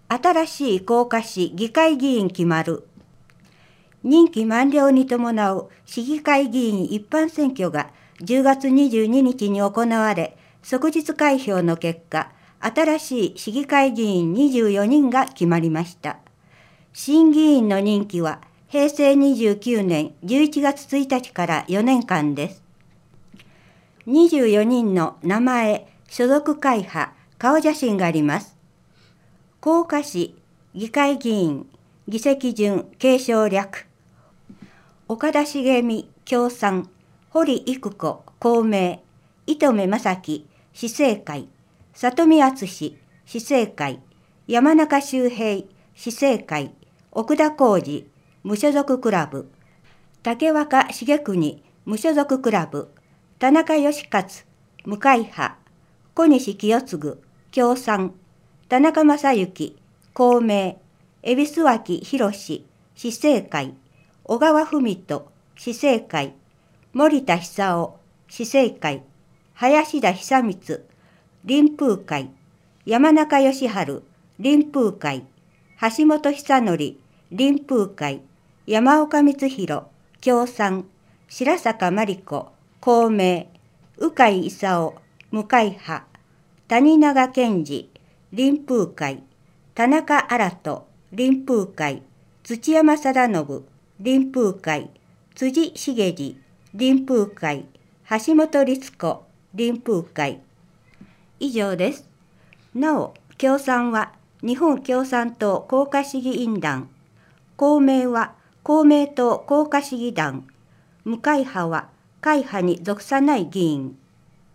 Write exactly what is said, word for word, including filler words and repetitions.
新しい甲賀市議会議員決まる。任期満了に伴う市議会議員一般選挙がじゅうがつにじゅうににちに行われ、即日開票の結果、新しい市議会議員にじゅうよにんが決まりました。新議員の任期はへいせいにじゅうきゅうねんじゅういちがつついたちからよねんかんです。にじゅうよにんの名前、所属会派、顔写真があります。甲賀市議会議員議席順継承略。岡田茂美共産、堀育子公明、糸目正樹市政会、里見敦市政会、山中周平市政会、奥田浩二無所属クラブ、竹若重国無所属クラブ、田中義勝無会派、小西清次共産、田中正幸公明、海老脇博市政会、小川文人市政会、森田久夫市政会、林田久光臨風会、山中義治臨風会、橋本久則臨風会、山岡光弘共産、白坂真理子公明、鵜飼勲無会派、谷永健二臨風会、田中新臨風会、土山貞信臨風会、辻重次臨風会、橋本律子臨風会。以上です。なお、共産は日本共産党甲賀市議員団、公明は公明党甲賀市議団、無会派は会派に属さない議員。